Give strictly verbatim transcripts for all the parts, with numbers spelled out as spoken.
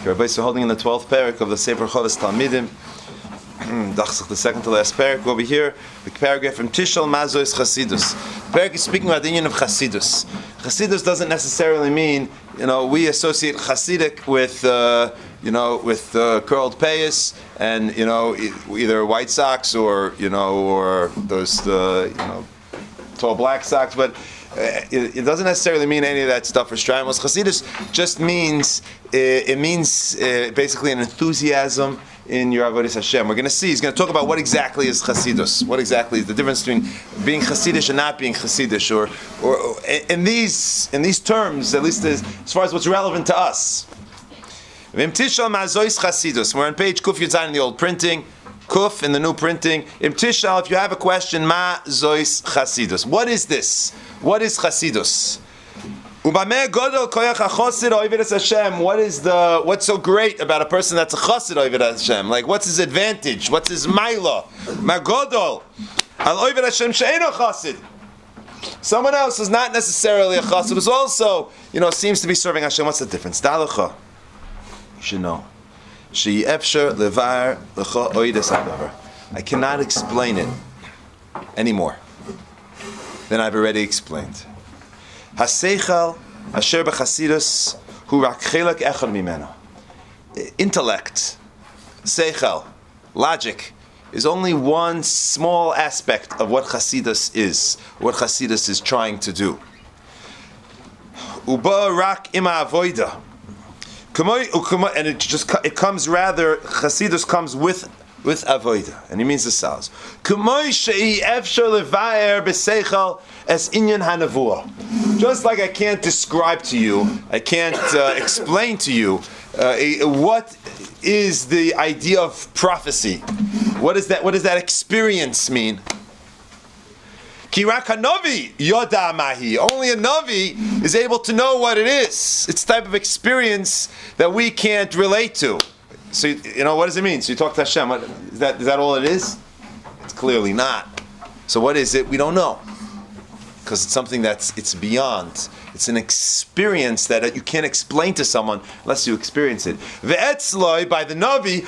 Rabbi, so holding in the twelfth parak of the Sefer Chovos Talmidim, the second to last parak over here, the paragraph from Tishal Mazois Chasidus. The parak is speaking about the union of Chasidus. Chasidus doesn't necessarily mean, you know, we associate Chasidic with, uh, you know, with uh, curled payas and, you know, e- either white socks or, you know, or those, uh, you know, tall black socks, but It, it doesn't necessarily mean any of that stuff for Stramos. Chassidus just means, it, it means uh, basically an enthusiasm in your Avodas Hashem. We're going to see, he's going to talk about what exactly is Chassidus, what exactly is the difference between being Chassidish and not being Chassidish, or, or, or in these in these terms, at least as, as far as what's relevant to us. We're on page Kuf Yud Zayin in the old printing. Kuf in the new printing. Im Tishal, if you have a question, Ma Zois Chasidus. What is this? What is Chasidus? What is the what's so great about a person that's a Chasid Oived Hashem? Like, what's his advantage? What's his Maila? Magodol Al Oived Hashem She'eno Chasid. Someone else who's not necessarily a Chasid, who's also, you know, seems to be serving Hashem. What's the difference? Dalacha. You should know. I cannot explain it anymore than I've already explained. Haseichal asher b'chasidus hu rak chelak echad mimeno. Intellect, seichal, logic, is only one small aspect of what Chasidus is, what Chasidus is trying to do. Uba rak ima avoida. And it just it comes rather, Chasidus comes with with avoida, and he means the sounds. Just like I can't describe to you, I can't uh, explain to you uh, what is the idea of prophecy. What is that? What does that experience mean? Kirak hanavi yoda mahi. Only a navi is able to know what it is. It's the type of experience that we can't relate to. So you know, what does it mean? So you talk to Hashem. What, is that is that all it is? It's clearly not. So what is it? We don't know, because it's something that's it's beyond. It's an experience that you can't explain to someone unless you experience it. Ve'etzloi, by the Navi,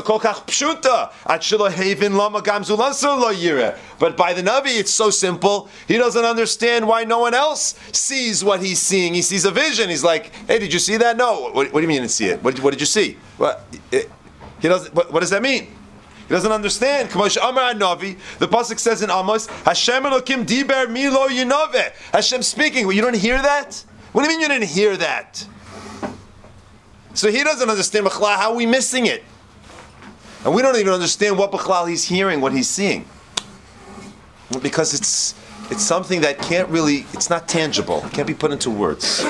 but by the Navi it's so simple, he doesn't understand why no one else sees what he's seeing. He sees a vision. He's like, hey, did you see that? No. What, what do you mean you didn't see it? What, what did you see? What, it, he doesn't, what, what does that mean? He doesn't understand. The pasuk says in Amos, Hashem Elokim diber milo yinove. Hashem speaking. Well, you don't hear that? What do you mean you didn't hear that? So he doesn't understand B'chlal. How are we missing it? And we don't even understand what B'chlal he's hearing, what he's seeing, because it's it's something that can't really. It's not tangible. It can't be put into words.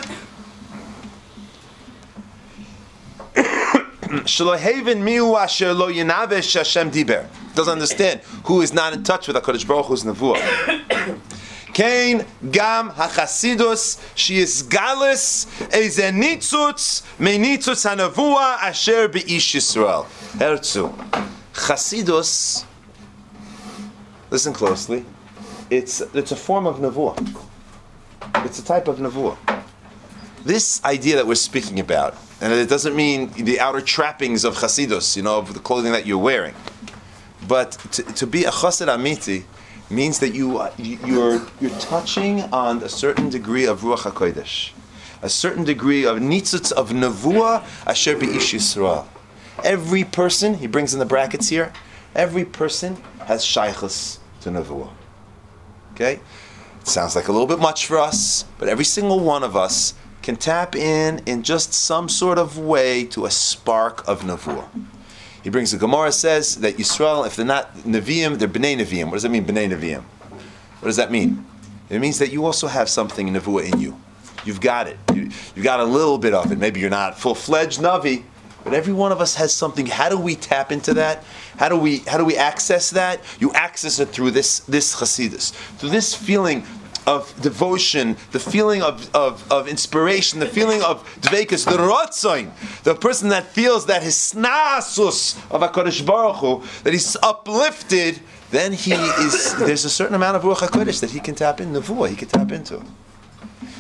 Doesn't understand who is not in touch with HaKadosh Baruch Hu's nevuah. Kain gam hachasidus she is galus eze nitzutz me nitzutz hanavuah asher beish Yisrael. Herzu Chasidus. Listen closely. It's it's a form of nevuah. It's a type of nevuah. This idea that we're speaking about. And it doesn't mean the outer trappings of Chasidus, you know, of the clothing that you're wearing. But to, to be a Chasid Amiti means that you, you're, you're touching on a certain degree of Ruach HaKodesh, a certain degree of nitzutz of Nevuah Asher B'ish Yisrael. Every person, he brings in the brackets here, every person has shaychus to Nevuah. Okay? It sounds like a little bit much for us, but every single one of us can tap in in just some sort of way to a spark of Nevuah. He brings the Gemara, says that Yisrael, if they're not Nevi'im, they're B'nai Nevi'im. What does that mean, B'nai Nevi'im? What does that mean? It means that you also have something Nevuah in you. You've got it. You, you've got a little bit of it. Maybe you're not full-fledged Navi, but every one of us has something. How do we tap into that? How do we how do we access that? You access it through this, this Chasidus, through this feeling of devotion, the feeling of, of, of inspiration, the feeling of dveikus, the rotzain, the person that feels that his snasus of HaKadosh Baruch Hu, that he's uplifted, then he is, there's a certain amount of Ruach HaKodesh that he can tap in, Nevuah, he can tap into.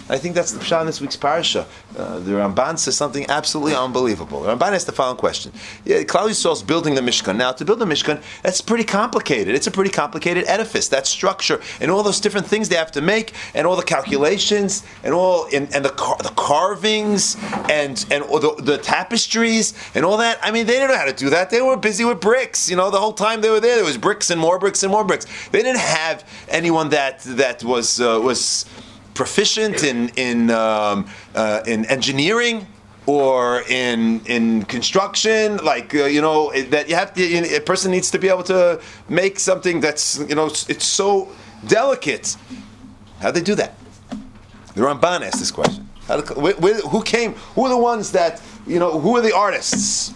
I think that's the pshat in this week's parasha. Uh, the Ramban says something absolutely unbelievable. The Ramban asks the following question. Yeah, Klal Yisrael is building the Mishkan. Now, to build the Mishkan, that's pretty complicated. It's a pretty complicated edifice. That structure and all those different things they have to make, and all the calculations, and all and, and the car, the carvings, and and all the, the tapestries, and all that. I mean, they didn't know how to do that. They were busy with bricks. You know, the whole time they were there, there was bricks and more bricks and more bricks. They didn't have anyone that that was uh, was. proficient in in um, uh, in engineering or in in construction, like uh, you know that you have to. You know, a person needs to be able to make something that's you know it's so delicate. How do they do that? The Ramban asked this question. How do, wh- wh- who came? Who are the ones that you know? Who are the artists?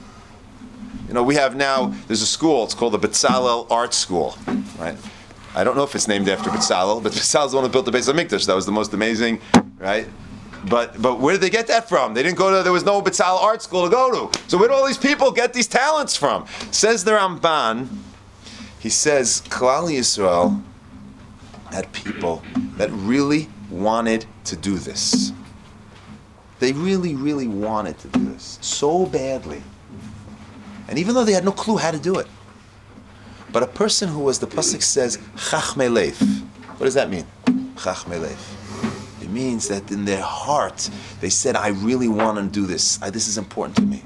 You know, we have now. There's a school. It's called the Betzalel Art School, right? I don't know if it's named after Betzalel, but Betzalel is the one who built the Beis HaMikdash. That was the most amazing, right? But but where did they get that from? They didn't go to, there was no Betzalel art school to go to. So where do all these people get these talents from? Says the Ramban, he says, Klal Yisrael had people that really wanted to do this. They really, really wanted to do this so badly. And even though they had no clue how to do it, but a person who was, the pasuk says, Chachmei Lev. What does that mean? Chachmei Lev. It means that in their heart, they said, I really want to do this. I, this is important to me.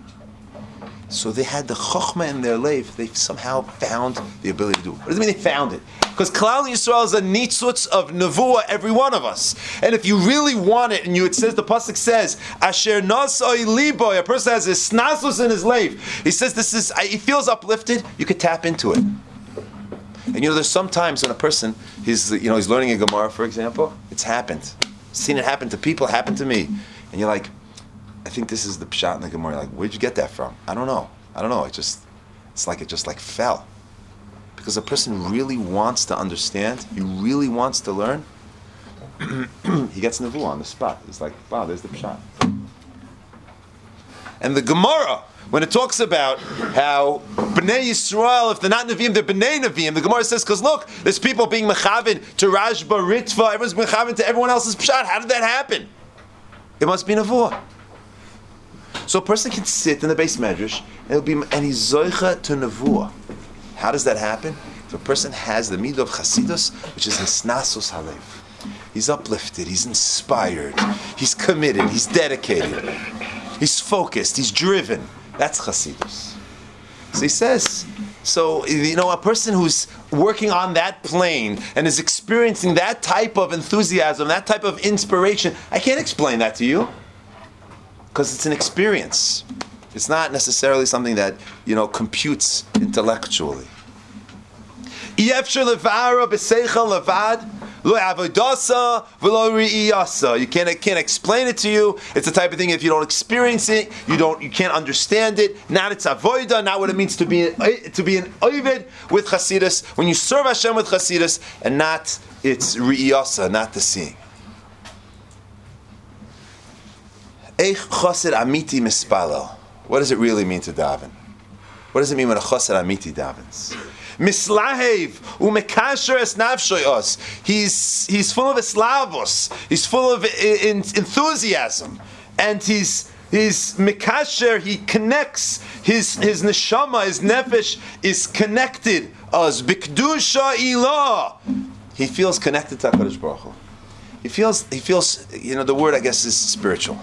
So they had the Chochmah in their Lev. They somehow found the ability to do it. What does it mean they found it? Because Klal Yisrael is a nitzutz of nevuah, every one of us. And if you really want it, and you, it says, the pasuk says, Asher nasoi liboy, a person has a snasus in his Lev. He says this is, he feels uplifted, you could tap into it. And you know, there's some times when a person, he's you know he's learning a Gemara, for example. It's happened. I've seen it happen to people. It happened to me. And you're like, I think this is the pshat in the Gemara. You're like, where'd you get that from? I don't know. I don't know. It just, it's like it just like fell, because a person really wants to understand. He really wants to learn. He gets nevuah on the spot. It's like, wow, there's the pshat. And the Gemara, when it talks about how Bnei Yisrael, if they're not Nevi'im, they're Bnei Nevi'im, the Gemara says, because look, there's people being mechavin to Rashba, Ritva, everyone's mechavin to everyone else's pshat. How did that happen? It must be nevuah. So a person can sit in the base medrash, and it'll be, and he's zoicha to nevuah. How does that happen? If a person has the midah of chasidus, which is hisnasus halev, he's uplifted, he's inspired, he's committed, he's dedicated, he's focused, he's driven. That's chasidus. So he says, so you know, a person who's working on that plane and is experiencing that type of enthusiasm, that type of inspiration, I can't explain that to you, because it's an experience. It's not necessarily something that, you know, computes intellectually. You can't, can't explain it to you. It's the type of thing, if you don't experience it, you don't, you can't understand it. Not it's avoida, not what it means to be to be an oived with chasidus. When you serve Hashem with chasidus, and not it's ri'iyasa, not the seeing. Eich chosid amiti mispalel. What does it really mean to daven? What does it mean when a chosid amiti davens? Mislahev umekasher es nafshoyos. He's he's full of eslavos. He's full of in, enthusiasm, and he's he's mikasher. He connects his his neshama, his nefesh is connected as bikdusha ilah. He feels connected to HaKadosh Baruch Hu. He feels he feels you know the word I guess is spiritual.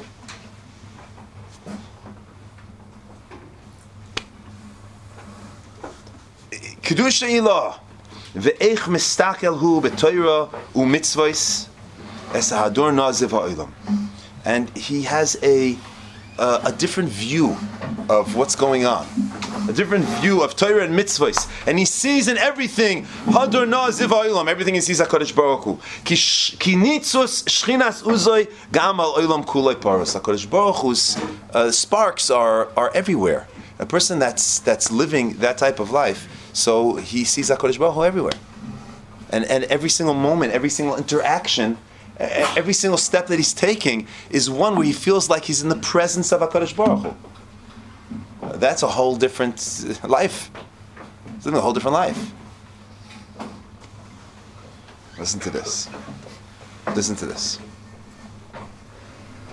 Kedusha ilah, ve'eich mistakel hu b'toira u'mitzvos es hador naziv ha'olam, and he has a uh, a different view of what's going on, a different view of Torah and mitzvos, and he sees in everything hador naziv ha'olam, everything he sees HaKadosh Baruch Hu. Ki nitzus shchinas uzoi gam al olam kulei paros. HaKadosh Baruch Hu's uh, sparks are are everywhere. A person that's that's living that type of life, so he sees HaKadosh Baruch Hu everywhere. And and every single moment, every single interaction, every single step that he's taking is one where he feels like he's in the presence of HaKadosh Baruch Hu. That's a whole different life. It's living a whole different life. Listen to this. Listen to this.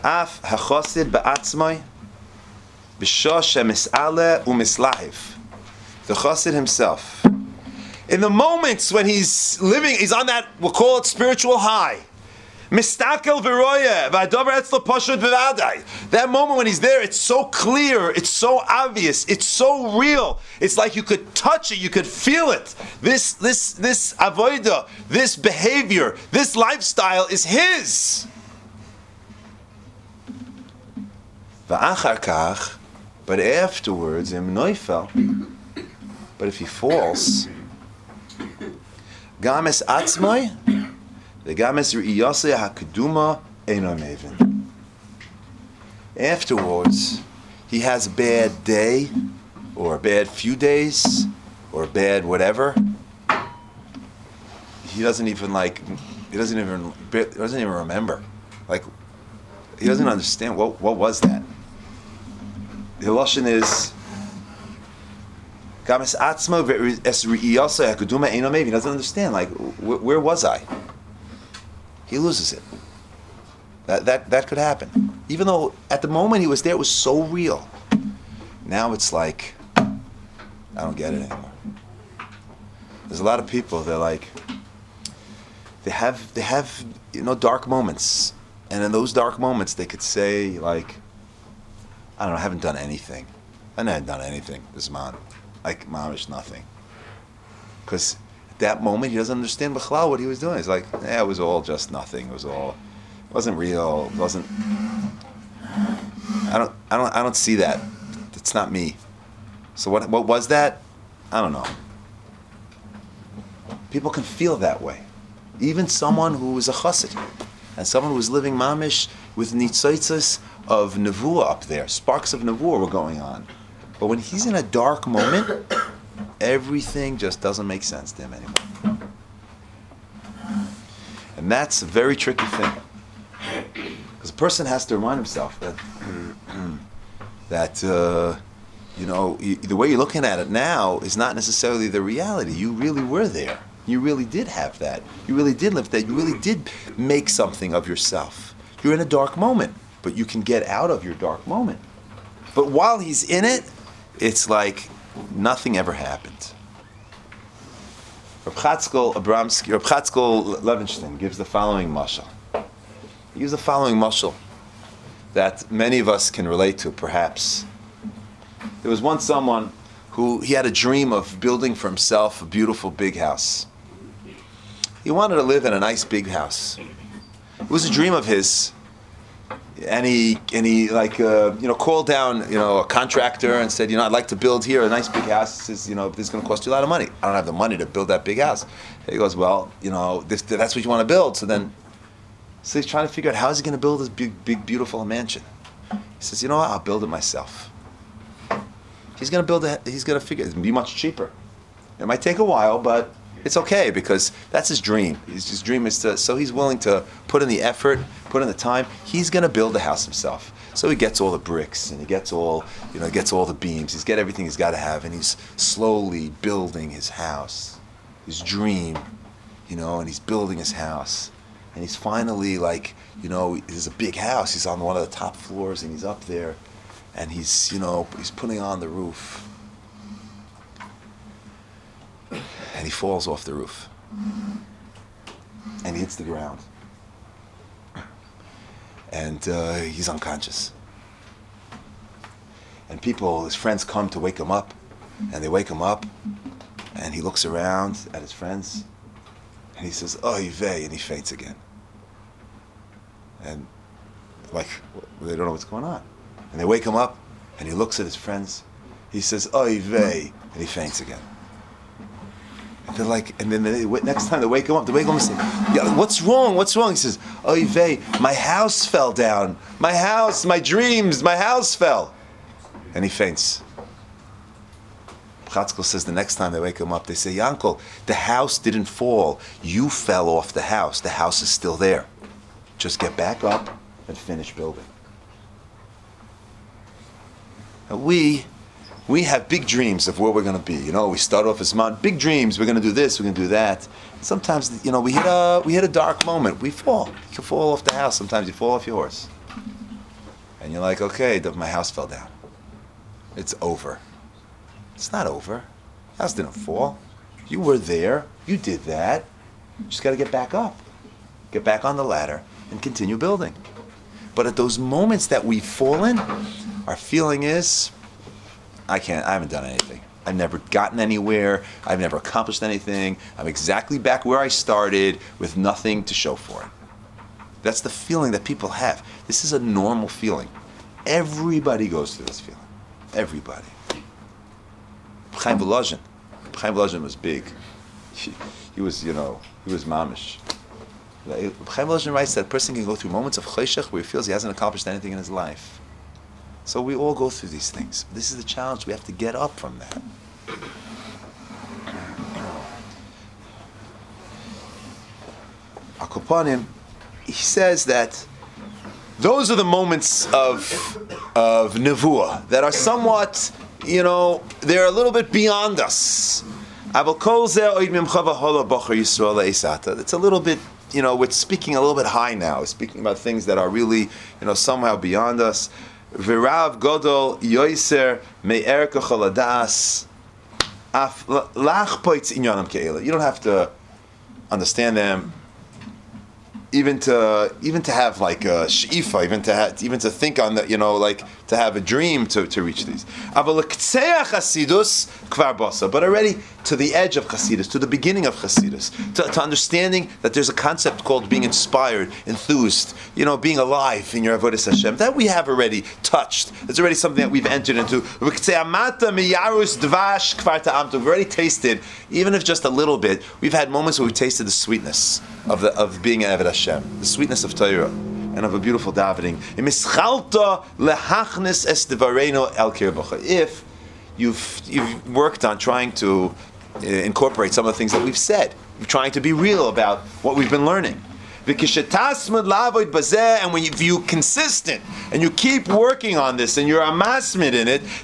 Af hachosid ba'atzmai b'shosh mis'ale u'mislahiv. The chosid himself. In the moments when he's living, he's on that, we'll call it spiritual high. Mistakel v'roya v'adavar etzlo pashut v'vadai. That moment when he's there, it's so clear, it's so obvious, it's so real. It's like you could touch it, you could feel it. This, this, this avodah, this behavior, this lifestyle is his. V'achar kach, but afterwards, im noifel. But if he falls, games atzmai, the games riyase hakduma eino mevin. Afterwards, he has a bad day, or a bad few days, or a bad whatever. He doesn't even like. He doesn't even. He doesn't even remember. Like, he doesn't understand what what was that. The lashon is. He doesn't understand, like, wh- where was I? He loses it. That, that that could happen. Even though at the moment he was there, it was so real. Now it's like, I don't get it anymore. There's a lot of people, they're like, they have, they have, you know, dark moments. And in those dark moments, they could say, like, I don't know, I haven't done anything. I haven't done anything this month. Like, mamish, nothing. Because at that moment, he doesn't understand b'chlal what he was doing. It's like, yeah, it was all just nothing. It was all, it wasn't real. It wasn't. I don't, I don't, I don't see that. It's not me. So what, what was that? I don't know. People can feel that way. Even someone who was a chassid, and someone who was living mamish with nitzotzos of nevuah up there, sparks of nevuah were going on. But when he's in a dark moment, everything just doesn't make sense to him anymore. And that's a very tricky thing. Because a person has to remind himself that, that uh, you know, you, the way you're looking at it now is not necessarily the reality. You really were there. You really did have that. You really did live that. You really did make something of yourself. You're in a dark moment, but you can get out of your dark moment. But while he's in it, it's like nothing ever happened. Reb Chatzkel Abramsky, Reb Chatzkel Levenstein gives the following mashal. He gives the following mashal that many of us can relate to, perhaps. There was once someone who, he had a dream of building for himself a beautiful big house. He wanted to live in a nice big house. It was a dream of his. And he, and he like, uh, you know, called down, you know, a contractor and said, you know, I'd like to build here a nice big house. He says, you know, this is going to cost you a lot of money. I don't have the money to build that big house. He goes, well, you know, this, that's what you want to build. So then, so he's trying to figure out how is he going to build this big, big, beautiful mansion. He says, you know what, I'll build it myself. He's going to build it, he's going to figure, it's going to be much cheaper. It might take a while, but it's okay because that's his dream. His, his dream is to, so he's willing to put in the effort, put in the time. He's going to build the house himself. So he gets all the bricks and he gets all, you know, he gets all the beams. He's got everything he's got to have, and he's slowly building his house, his dream, you know, and he's building his house. And he's finally like, you know, there's a big house. He's on one of the top floors and he's up there, and he's, you know, he's putting on the roof. And he falls off the roof. And he hits the ground. And uh, he's unconscious. And people, his friends come to wake him up. And they wake him up. And he looks around at his friends. And he says, "Oy vey," and he faints again. And like, they don't know what's going on. And they wake him up. And he looks at his friends. He says, "Oy vey," and he faints again. And they're like, and then they, next time they wake him up, they wake him up and say, "Yeah, what's wrong? What's wrong?" He says, "Oy vey, my house fell down. My house, my dreams, my house fell." And he faints. Chatzkel says the next time they wake him up, they say, "Yankel, the house didn't fall. You fell off the house. The house is still there. Just get back up and finish building." Now we, we have big dreams of where we're going to be. You know, we start off as man, big dreams. We're going to do this. We're going to do that. Sometimes, you know, we hit a we hit a dark moment. We fall. You can fall off the house. Sometimes you fall off your horse. And you're like, okay, the, my house fell down. It's over. It's not over. The house didn't fall. You were there. You did that. You just got to get back up. Get back on the ladder and continue building. But at those moments that we've fallen, our feeling is, I can't, I haven't done anything. I've never gotten anywhere. I've never accomplished anything. I'm exactly back where I started with nothing to show for it. That's the feeling that people have. This is a normal feeling. Everybody goes through this feeling. Everybody. Chaim Volozhin. Chaim Volozhin was big. He, he was, you know, he was mamish. Chaim Volozhin writes that a person can go through moments of cheshech where he feels he hasn't accomplished anything in his life. So we all go through these things. This is the challenge. We have to get up from that. Akopanim, he says that those are the moments of of nevuah that are somewhat, you know, they're a little bit beyond us. It's a little bit, you know, we're speaking a little bit high now. We're speaking about things that are really, you know, somehow beyond us. V'rav godol yoiser me'erka chaladas af lach poitz inyanam ke'ela. You don't have to understand them, even to even to have like a she'ifa, even to have, even to think on the, you know, like to have a dream to, to reach these. Aval l'ktseach chasidus kvar basa, but already to the edge of chasidus, to the beginning of chasidus, to, to understanding that there's a concept called being inspired, enthused, you know, being alive in your avodas Hashem. That we have already touched. It's already something that we've entered into. We've already tasted, even if just a little bit. We've had moments where we've tasted the sweetness of the of being an Eved Hashem, the sweetness of Torah, and of a beautiful davening. If you've you've worked on trying to uh, incorporate some of the things that we've said, you're trying to be real about what we've been learning. And when you're consistent and you keep working on this and you're a masmid in it,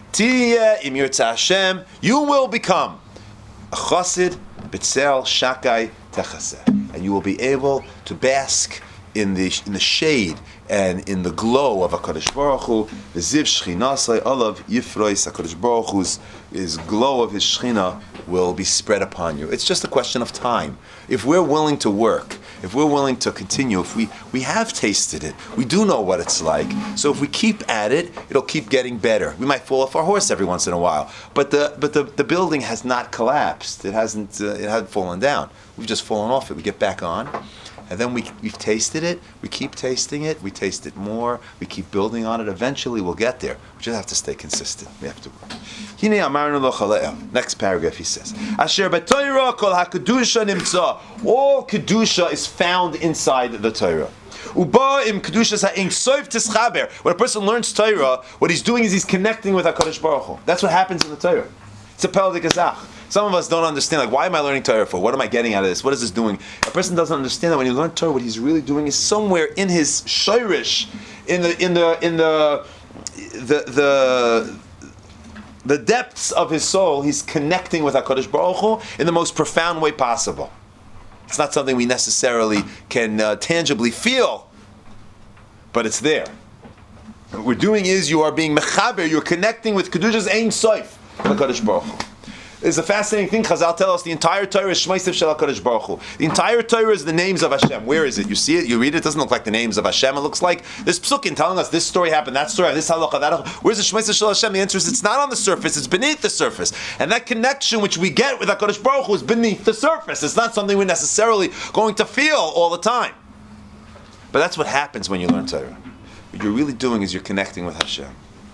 you will become a chosid b'tzel shakai techaseh, and you will be able to bask in the in the shade and in the glow of HaKadosh Baruch Hu. The ziv shchinasai olav yifrois, HaKadosh Baruch Hu's his glow of his shchina will be spread upon you. It's just a question of time. If we're willing to work, if we're willing to continue, if we, we have tasted it, we do know what it's like. So if we keep at it, it'll keep getting better. We might fall off our horse every once in a while, but the but the, the building has not collapsed. It hasn't uh, it hasn't fallen down. We've just fallen off it. We get back on. And then we, we've tasted it, we keep tasting it, we taste it more, we keep building on it. Eventually we'll get there. We just have to stay consistent. We have to work. Next paragraph he says, Asher b'Torah kol hakedusha nimtza. All kedusha is found inside the Torah. Uba im kedusha ha'ing soif tischaber. When a person learns Torah, what he's doing is he's connecting with HaKadosh Baruch Hu. That's what happens in the Torah. It's a peldik azach. Some of us don't understand, like, why am I learning Torah for? What am I getting out of this? What is this doing? A person doesn't understand that when you learn Torah, what he's really doing is somewhere in his shayrish, in the in the in the the the the depths of his soul, he's connecting with HaKadosh Baruch Hu in the most profound way possible. It's not something we necessarily can uh, tangibly feel, but it's there. What we're doing is you are being mechaber, you're connecting with Kedusha's Ein Sof, HaKadosh Baruch Hu. It's a fascinating thing. Chazal tell us the entire Torah is Shmeisav Shel HaKadosh Baruch Hu. The entire Torah is the names of Hashem. Where is it? You see it? You read it? It doesn't look like the names of Hashem. It looks like this psukim telling us this story happened, that story, this halacha, that halacha. Where's the Shmeisav Shel Hashem? The answer is it's not on the surface. It's beneath the surface. And that connection which we get with HaKadosh Baruch Hu is beneath the surface. It's not something we're necessarily going to feel all the time. But that's what happens when you learn Torah. What you're really doing is you're connecting with Hashem.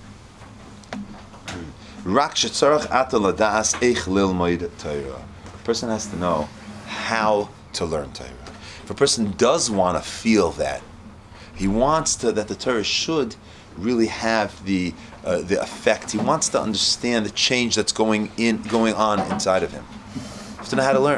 A person has to know how to learn Torah. If a person does want to feel that, he wants to that the Torah should really have the uh, the effect. He wants to understand the change that's going in going on inside of him. You have to know how to learn.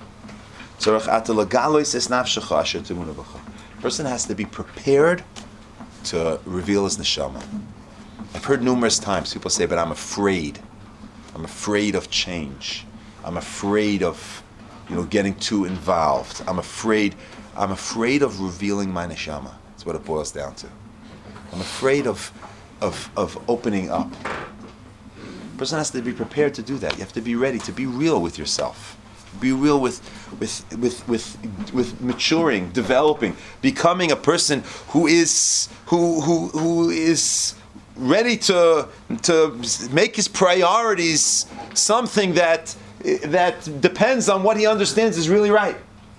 A person has to be prepared to reveal his neshama. I've heard numerous times people say, but I'm afraid. I'm afraid of change. I'm afraid of, you know, getting too involved. I'm afraid, I'm afraid of revealing my neshama. That's what it boils down to. I'm afraid of, of, of opening up. A person has to be prepared to do that. You have to be ready to be real with yourself. Be real with, with, with, with, with maturing, developing, becoming a person who is, who, who, who is ready to, to make his priorities something that, that depends on what he understands is really right.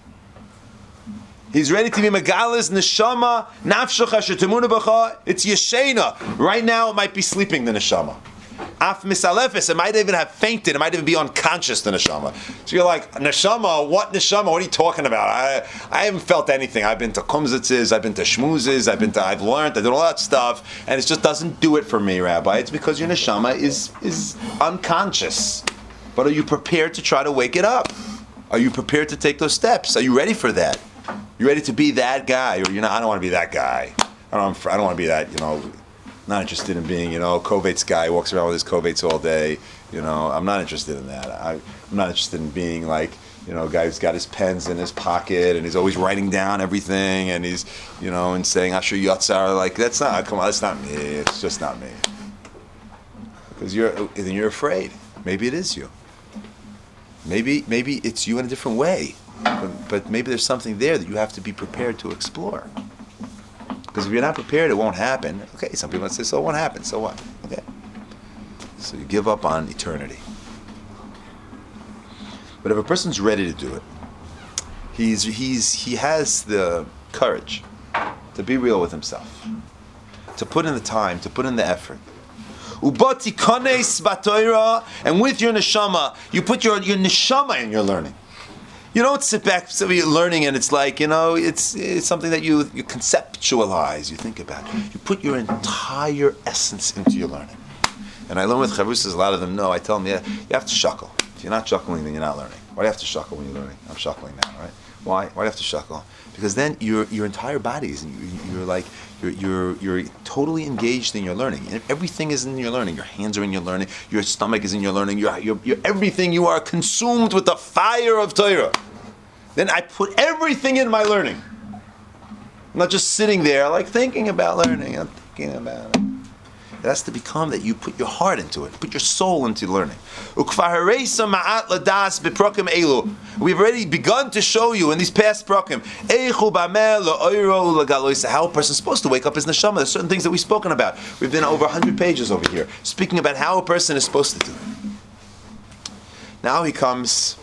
He's ready to be megalis, neshama, nafshecha, shetemuna b'cha. It's yeshena. Right now, it might be sleeping, the neshama. Af misalefes, it might even have fainted. It might even be unconscious, the neshama. So you're like, neshama, what neshama? What are you talking about? I I haven't felt anything. I've been to kumzitzes, I've been to shmoozes, I've been to, I've learned, I did all that stuff, and it just doesn't do it for me, Rabbi. It's because your neshama is is unconscious. But are you prepared to try to wake it up? Are you prepared to take those steps? Are you ready for that? You ready to be that guy, or you're not? I don't want to be that guy. I don't. I don't want to be that. You know, not interested in being. You know, Kovacs guy walks around with his Kovacs all day. You know, I'm not interested in that. I, I'm not interested in being like, you know, a guy who's got his pens in his pocket and he's always writing down everything and he's, you know, and saying Asher Yatzar. Like that's not. Come on, that's not me. It's just not me. Because you're then you're afraid. Maybe it is you. Maybe maybe it's you in a different way. But, but maybe there's something there that you have to be prepared to explore. Because if you're not prepared, it won't happen. Okay, some people might say, so it won't happen, so what? Okay. So you give up on eternity. But if a person's ready to do it, he's he's he has the courage to be real with himself, to put in the time, to put in the effort. Ubati kones batoira, and with your neshama, you put your, your neshama in your learning. You don't sit back, so you're learning, and it's like, you know, it's it's something that you you conceptualize, you think about. You put your entire essence into your learning. And I learn with Chavrusas, a lot of them know, I tell them, yeah, you have to shuckle. If you're not shuckling, then you're not learning. Why do you have to shuckle when you're learning? I'm shuckling now, right? Why? Why do you have to shuckle? Because then your your entire body is, you're like, you're you're you're totally engaged in your learning. And everything is in your learning. Your hands are in your learning. Your stomach is in your learning. Your your, your everything. You are consumed with the fire of Torah. Then I put everything in my learning. I'm not just sitting there like thinking about learning. I'm thinking about it. It has to become that you put your heart into it, put your soul into learning. We've already begun to show you in these past prakim how a person's supposed to wake up his neshama. There's certain things that we've spoken about. We've been over one hundred pages over here, speaking about how a person is supposed to do it. Now he comes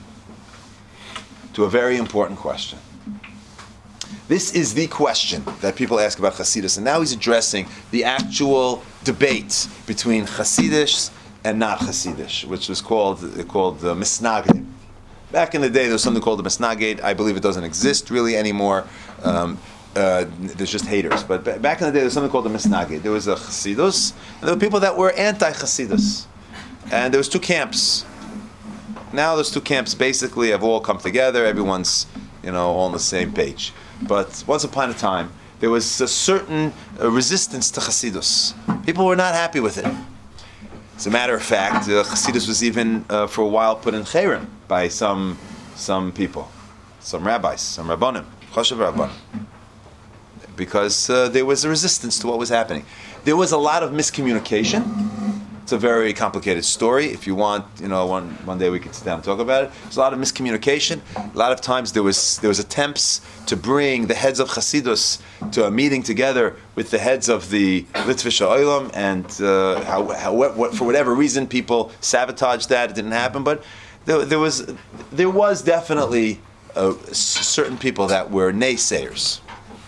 to a very important question. This is the question that people ask about Hasidus, and now he's addressing the actual debate between Hasidus and not Hasidus, which was called called the Misnagdim. Back in the day, there was something called the Misnagid. I believe it doesn't exist really anymore. Um, uh, there's just haters. But b- back in the day, there was something called the Misnagid. There was a Hasidus, and there were people that were anti-Hasidus. And there was two camps. Now those two camps basically have all come together. Everyone's, you know, all on the same page. But once upon a time, there was a certain uh, resistance to Hasidus. People were not happy with it. As a matter of fact, uh, Hasidus was even uh, for a while put in Cherem by some some people, some rabbis, some rabbanim, choshev rabbanim, because uh, there was a resistance to what was happening. There was a lot of miscommunication. It's a very complicated story. If you want, you know, one one day we could sit down and talk about it. There's a lot of miscommunication. A lot of times there was there was attempts to bring the heads of Hasidus to a meeting together with the heads of the Litvish Olam, and uh, how, how what, for whatever reason people sabotaged that. It didn't happen, but there, there was there was definitely uh, certain people that were naysayers.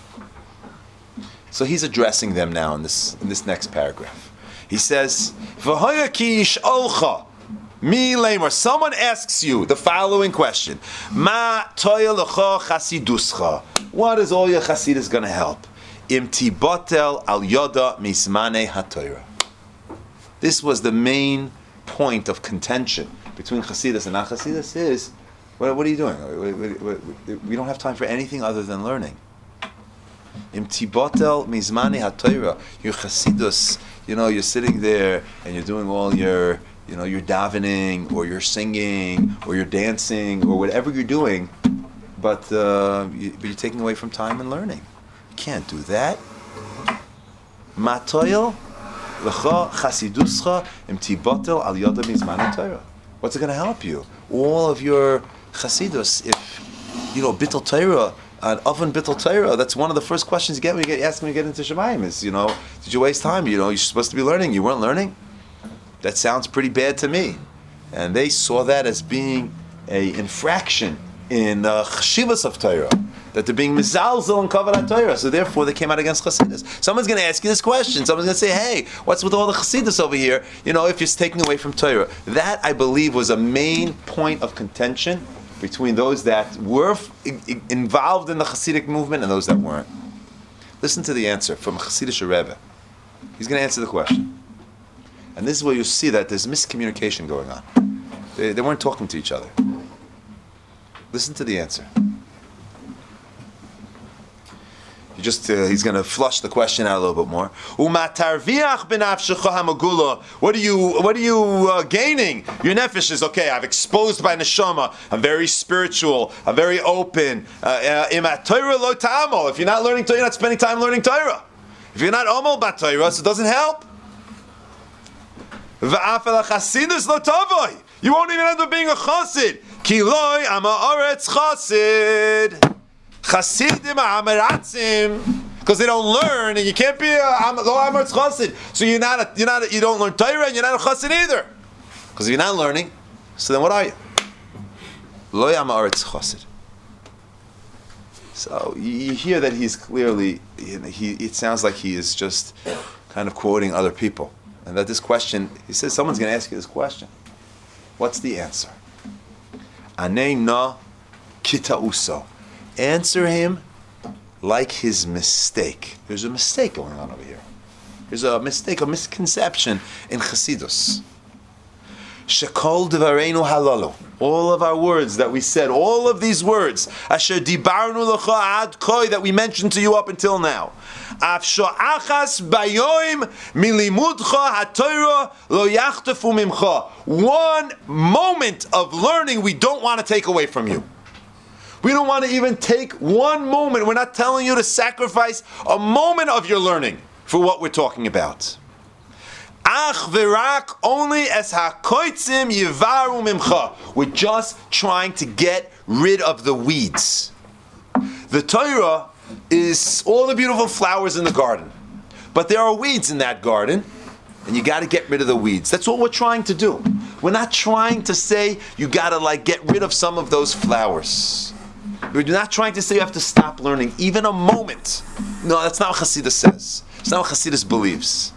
So he's addressing them now in this in this next paragraph. He says, someone asks you the following question. Ma What is all your Hasidus going to help? Im tibotel al yoda mismane hatoira. This was the main point of contention between Hasidus and not Hasidus is, what, what are you doing? We, we, we, we don't have time for anything other than learning. Im tibotel mismane hatoira. Your Hasidus, you know, you're sitting there and you're doing all your, you know, you're davening or you're singing or you're dancing or whatever you're doing, but, uh, you, but you're taking away from time and learning. You can't do that. Matoil lecha chasiduscha im tibotel al yoda mizman Torah. What's it going to help you? All of your chasidus, if you know bittul Torah, an oven bittul Torah. That's one of the first questions you get when you get asked when you get into Shemayim. Is you know, did you waste time? You know, you're supposed to be learning. You weren't learning. That sounds pretty bad to me. And they saw that as being a infraction in the uh, chshivas of Torah, that they're being mizalzel and kavanat Torah. So therefore, they came out against Chassidus. Someone's going to ask you this question. Someone's going to say, "Hey, what's with all the Chassidus over here? You know, if you're taking away from Torah." That, I believe, was a main point of contention between those that were f- I- involved in the Chassidic movement and those that weren't. Listen to the answer from Chassidish Rebbe. He's going to answer the question, and this is where you see that there's miscommunication going on. They, they weren't talking to each other. Listen to the answer. He just uh, he's going to flush the question out a little bit more. What are you what are you uh, gaining? Your nefesh is okay. I've exposed by neshama. I'm very spiritual. I'm very open. Uh, uh, if you're not learning Torah, you're not spending time learning Torah. If you're not omel bat Torah, so it doesn't help. You won't even end up being a chassid. Kiloi ama oretz chassid. Chassidim amaratzim, because they don't learn, and you can't be a lo amaretz chassid. So you're not a, you're not a, you don't learn Torah, and you're not a chassid either. Because if you're not learning, so then what are you? Lo amaretz chassid. So you hear that he's clearly, you know, he. It sounds like he is just kind of quoting other people, and that this question, he says, someone's going to ask you this question. What's the answer? Anei na kita uso. Answer him like his mistake. There's a mistake going on over here. There's a mistake, a misconception in Chassidus. Shekol devareinu halalu. All of our words that we said, all of these words, asher dibarnu lecha ad koi, that we mentioned to you up until now. Af sho'achas bayoim milimudcha haTorah lo yachtefu mimcha. One moment of learning we don't want to take away from you. We don't want to even take one moment. We're not telling you to sacrifice a moment of your learning for what we're talking about. Ach v'rak, only as hakoitzim yivaru mimcha. We're just trying to get rid of the weeds. The Torah is all the beautiful flowers in the garden, but there are weeds in that garden, and you got to get rid of the weeds. That's what we're trying to do. We're not trying to say you got to like get rid of some of those flowers. We're not trying to say you have to stop learning even a moment. No, that's not what Chassidus says. It's not what Chassidus believes.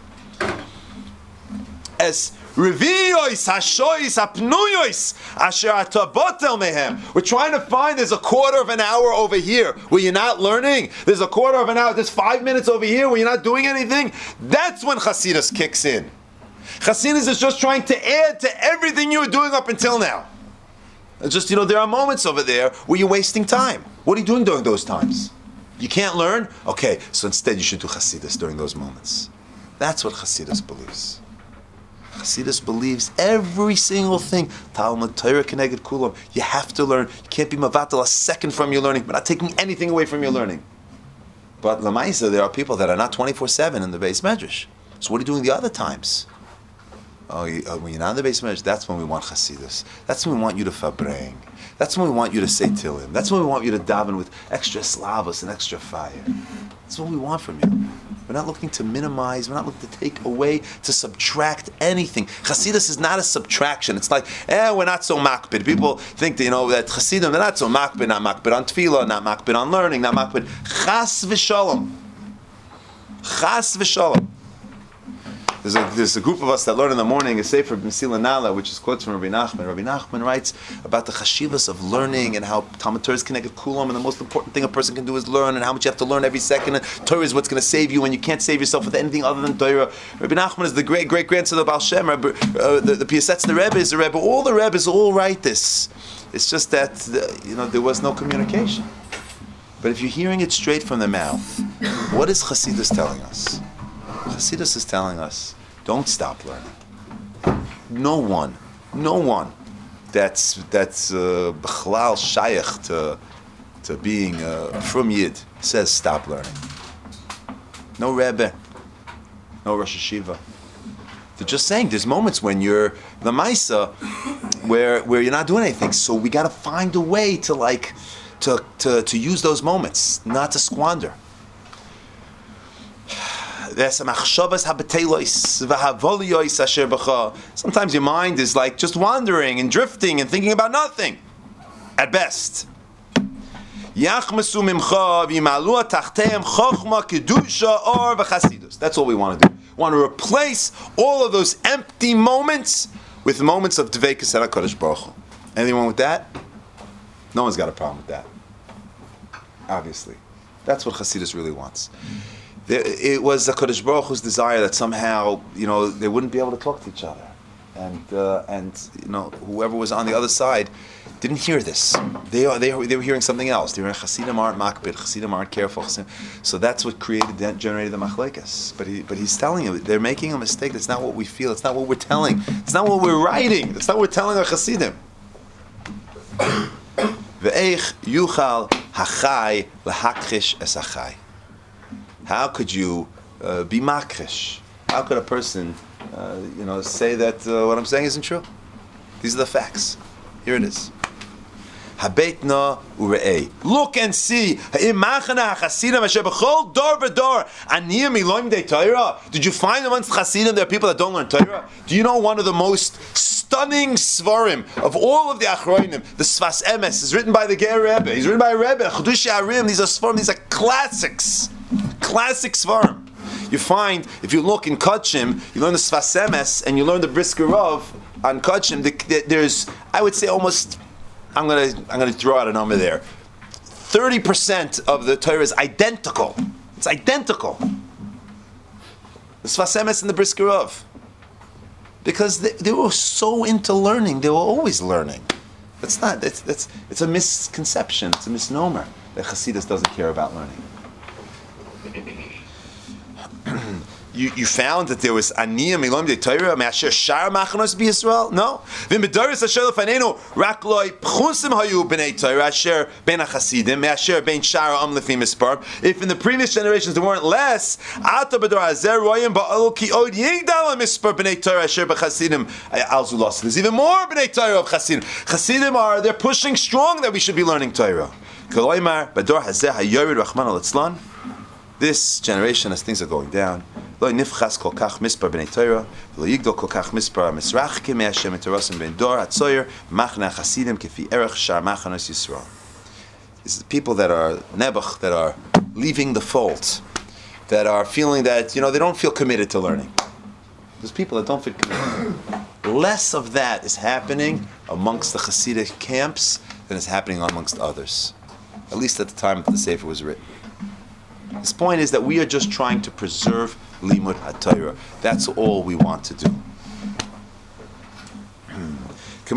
As Reviyois, Hashois, Apnuyois, Asher Atabotel Mehem. We're trying to find, there's a quarter of an hour over here where you're not learning. There's a quarter of an hour, there's five minutes over here where you're not doing anything. That's when Chassidus kicks in. Chassidus is just trying to add to everything you were doing up until now. It's just, you know, there are moments over there where you're wasting time. What are you doing during those times? You can't learn? Okay, so instead you should do Chassidus during those moments. That's what Chassidus believes. Chassidus believes every single thing. Talmud Torah keneged kulam. You have to learn. You can't be mavatal a second from your learning. We're not taking anything away from your learning. But Lamaisa, there are people that are not twenty-four seven in the Beis Medrash. So what are you doing the other times? Oh, you, uh, when you're not in the Beis Medrash, that's when we want Chassidus. That's when we want you to fabrang. That's when we want you to say Tilim. That's when we want you to daven with extra slavos and extra fire. That's what we want from you. We're not looking to minimize. We're not looking to take away, to subtract anything. Chassidus is not a subtraction. It's like, eh, we're not so makbid. People think that, you know, that Chassidim, they're not so makbid, not makbid on tefillah, not makbid on learning, not makbid. Chas v'shalom. Chas v'shalom. There's a, there's a group of us that learn in the morning a sefer Mesila Nala, which is quotes from Rabbi Nachman. Rabbi Nachman writes about the chashivas of learning and how Talmud Torah is connected to kulam, and the most important thing a person can do is learn, and how much you have to learn every second. And Torah is what's going to save you, and you can't save yourself with anything other than Torah. Rabbi Nachman is the great great grandson of Baal Shem. Rabbi, uh, the the Piasetz, the Rebbe is the Rebbe. All the Rebbes all write this. It's just that the, you know there was no communication. But if you're hearing it straight from the mouth, what is Chassidus telling us? Chassidus is telling us, don't stop learning. No one, no one that's that's b'chlal uh, shayach to to being uh, from Yid says stop learning. No Rebbe, no Rosh Hashiva. They're just saying there's moments when you're the Maisa where where you're not doing anything. So we got to find a way to like to, to to use those moments, not to squander. Sometimes your mind is like just wandering and drifting and thinking about nothing, at best. That's all we want to do. We want to replace all of those empty moments with moments of Dveikus and HaKadosh Baruch Hu. Anyone with that? No one's got a problem with that. Obviously. That's what Chassidus really wants. There, it was HaKadosh Baruch Hu's desire that somehow, you know, they wouldn't be able to talk to each other. And, uh, and you know, whoever was on the other side didn't hear this. They are, they, they were hearing something else. They were Chassidim aren't makbid, Chassidim aren't careful. So that's what created, generated the machlekes. But he, but he's telling you, they're making a mistake. That's not what we feel. It's not what we're telling. It's not what we're writing. It's not what we're telling our Chassidim. Ve'eich yuchal hachai lahakrish es hachai. How could you uh, be makrish? How could a person, uh, you know, say that uh, what I'm saying isn't true? These are the facts. Here it is. Habetna ure'ei. Look and see. Did you find amongst Chasidim there are people that don't learn Torah? Do you know one of the most stunning svarim of all of the Achronim, the Sfas Emes, is written by the Ger Rebbe. He's written by a Rebbe. Chedush Arim. These are svarim. These are classics. Classic svarim. You find, if you look in Kachim, you learn the Sfas Emes and you learn the Brisker Rav on Kachim. The, the, there's, I would say, almost. I'm gonna, I'm gonna throw out a number there. Thirty percent of the Torah is identical. It's identical. The Sfas Emes and the Brisker Rav, because they, they were so into learning. They were always learning. That's not. That's that's. It's a misconception. It's a misnomer that Chassidus doesn't care about learning. You, you found that there was aniyah milom de Torah me'asher shar machanos b'Yisrael? No. V'medaris asher lefanenu rak loy pchusim hayu b'nei Torah asher ben hachasidim me'asher ben shar am lefi mispar. If in the previous generations there weren't less, ata b'dor hazer royim ba'al ki od yigdal mispar b'nei Torah asher b'chasidim al zulos. There's even more b'nei Torah of chasidim. Chasidim are, they're pushing strong that we should be learning Torah. Koloymar b'dor hazer hayorid rachman al etzlan. This generation, as things are going down, lo nifchas kol kach mispar b'nei Torah, lo yigdol kol kach mispar misrach k'mei Hashem etorosim ben dor hatzoyer machna chasidim kefi erech shar machanos Yisrael. This is the people that are nebuch, that are leaving the fold, that are feeling that, you know, they don't feel committed to learning. There's people that don't feel committed. Less of that is happening amongst the Hasidic camps than is happening amongst others, at least at the time that the Sefer was written. His point is that we are just trying to preserve Limud HaTorah. That's all we want to do. I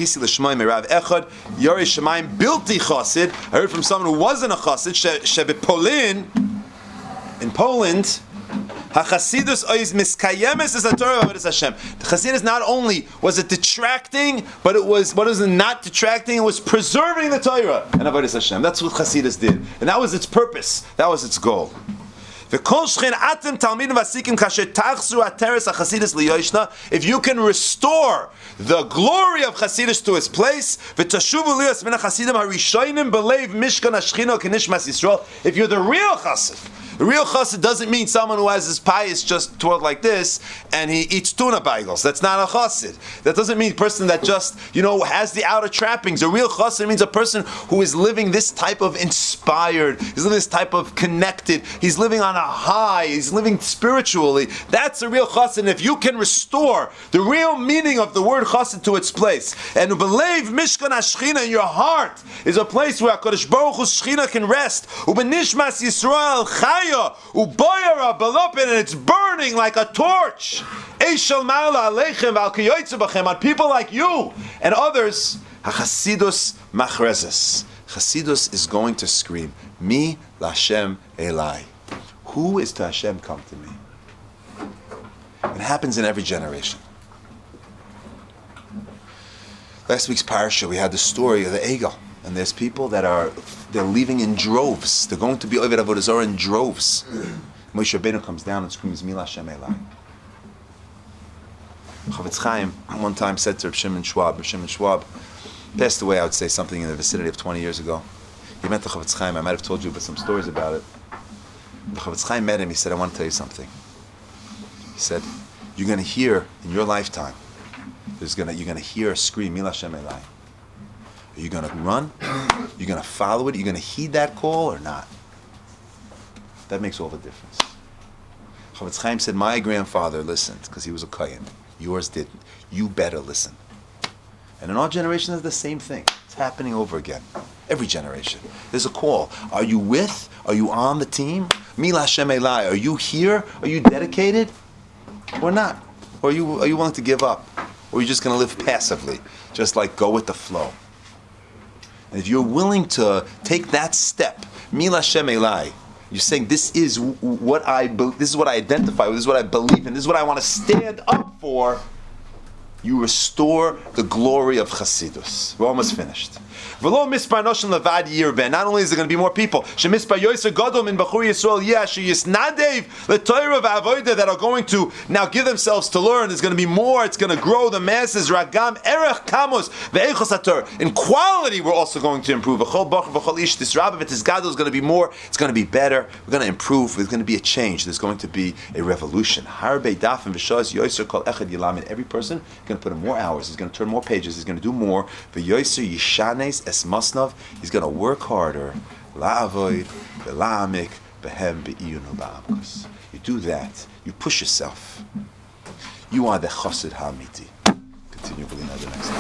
heard from someone who wasn't a chassid, in Poland, HaChasidus ois miskayemes is a Torah avodas Hashem. The Chassidus not only was it detracting, but it was, what is it not detracting? It was preserving the Torah and avodas Hashem. That's what Chassidus did. And that was its purpose. That was its goal. If you can restore the glory of Chassidus to its place, if you're the real Chassid, the real chassid doesn't mean someone who has his pious just twirled like this and he eats tuna bagels. That's not a chassid. That doesn't mean a person that just, you know, has the outer trappings. A real chassid means a person who is living this type of inspired, he's living this type of connected, he's living on a high, he's living spiritually. That's a real chassid. And if you can restore the real meaning of the word chassid to its place, and believe Mishkan HaShechina in your heart is a place where HaKadosh Baruch Hu's Shechina can rest. Ubenishmas Yisrael Chai Uboyara Balopin, and it's burning like a torch. Eishel Ma'ala Aleichem Valkiyoitze Bachem, on people like you and others. HaChasidus Machrezes. Chasidus is going to scream, Mi Lashem Elai. Who is to Hashem come to me? It happens in every generation. Last week's parasha, we had the story of the Egel. And there's people that are, they're leaving in droves. They're going to be Oved Avodah Zarah in droves. Moshe Rabbeinu comes down and screams, Mila Hashem Elai. Chavetz Chaim one time said to Reb Shimon Schwab, Reb Shimon Schwab passed away, I would say, something in the vicinity of twenty years ago. He met the Chavetz Chaim. I might have told you but some stories about it. The Chavetz Chaim met him. He said, I want to tell you something. He said, you're going to hear in your lifetime, there's gonna, you're going to hear a scream, Mila Hashem Elai. Are you going to run? You're going to follow it? You're going to heed that call or not? That makes all the difference. Chavetz Chaim said, my grandfather listened because he was a kohen. Yours didn't. You better listen. And in our generation, it's the same thing. It's happening over again. Every generation. There's a call. Are you with? Are you on the team? Mila Hashem Elai. Are you here? Are you dedicated? Or not? Or are you, are you willing to give up? Or are you just going to live passively? Just like go with the flow. And if you're willing to take that step, Mila Hashem Elai, you're saying this is what I this is what I identify with, this is what I believe in, this is what I want to stand up for. You restore the glory of Chassidus. We're almost finished. Not only is there going to be more people that are going to now give themselves to learn. There's going to be more. It's going to grow the masses. In quality, we're also going to improve. This rabbit is going to be more. It's going to be better. We're going to improve. There's going to be a change. There's going to be a revolution. Every person is going to put in more hours. He's going to turn more pages. He's going to do more. Es masnav, he's going to work harder. La'avoid, be'la'amik, behem, be'iyunu ba'amkus. You do that, you push yourself. You are the chassid ha'amiti. Continue, Belina, the next time.